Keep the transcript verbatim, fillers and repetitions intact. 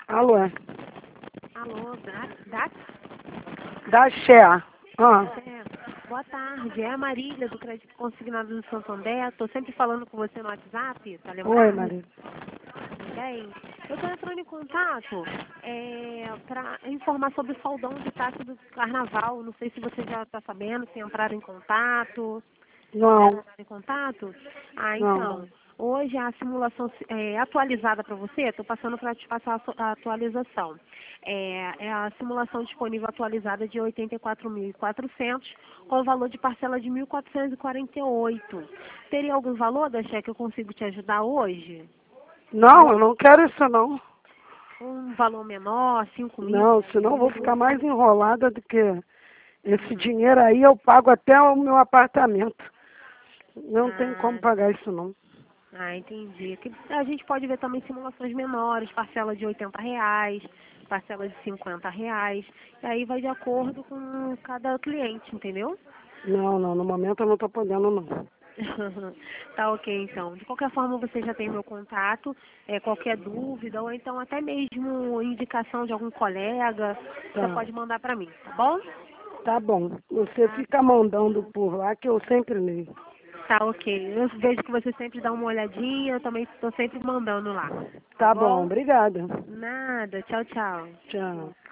Alô, é. Alô, da, da, Da Xé. Ah, é, boa tarde, é a Marília do Crédito Consignado do Santander. Estou sempre falando com você no WhatsApp, tá lembrado? oi, Maria. Bem, eu estou entrando em contato é, para informar sobre o soldão de taxa do carnaval. Não sei se você já está sabendo, se entraram em contato. Não, Entrar em contato? Ah, não. então, hoje a simulação é, atualizada para você, estou passando para te passar a, su- a atualização. É, é a simulação disponível atualizada de oitenta e quatro mil e quatrocentos com o valor de parcela de mil quatrocentos e quarenta e oito. Teria algum valor, Daché, que eu consigo te ajudar hoje? Não, eu não quero isso não. Um valor menor, cinco mil, Não, dez senão eu vou ficar mil? mais enrolada do que esse dinheiro aí eu pago até o meu apartamento. Não tem como Ah, pagar isso não. Ah, entendi. Que a gente pode ver também simulações menores, parcela de oitenta reais, parcela de cinquenta reais. E aí vai de acordo com cada cliente, entendeu? Não, não, no momento eu não estou podendo não. Tá ok, então. De qualquer forma, você já tem meu contato, é, qualquer dúvida, ou então até mesmo indicação de algum colega, você Tá, pode mandar pra mim, tá bom? tá bom. Você Tá, fica mandando por lá que eu sempre leio. tá ok. Eu vejo que você sempre dá uma olhadinha, eu também estou sempre mandando lá, tá Tá bom, bom? obrigada. Nada, tchau, tchau. Tchau.